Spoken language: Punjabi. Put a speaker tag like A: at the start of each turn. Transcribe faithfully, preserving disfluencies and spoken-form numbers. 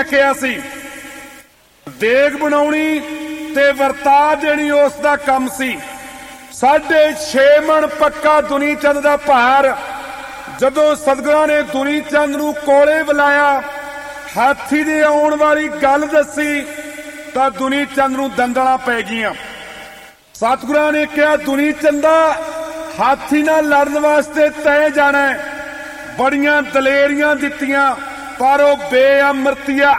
A: ਆਖਿਆ ਸੀ ਦੇਗ ਬਣਾਉਣੀ ਤੇ ਵਰਤਾ ਦੇਣੀ ਉਸ ਦਾ ਕੰਮ ਸੀ। ਸਾਢੇ ਛੇ ਮਣ ਪੱਕਾ ਦੁਨੀ ਚੰਦ ਦਾ ਭਾਰ ਜਦੋਂ ਸਤਿਗੁਰਾਂ ਨੇ ਦੁਨੀ ਚੰਦ ਨੂੰ ਕੋਲੇ ਬੁਲਾਇਆ, ਹਾਥੀ ਦੇ ਆਉਣ ਵਾਲੀ ਗੱਲ ਦੱਸੀ ਤਾਂ ਦੁਨੀ ਚੰਦ ਨੂੰ ਦੰਦਲਾਂ ਪੈ ਗਈਆਂ। ਸਤਿਗੁਰਾਂ ਨੇ ਕਿਹਾ ਦੁਨੀ ਚੰਦਾ ਹਾਥੀ ਨਾਲ ਲੜਨ ਵਾਸਤੇ ਤੈਂ ਜਾਣਾ। ਬੜੀਆਂ ਦਲੇਰੀਆਂ ਦਿੱਤੀਆਂ ਪਰ ਉਹ ਬੇਅਮਰਤੀਆ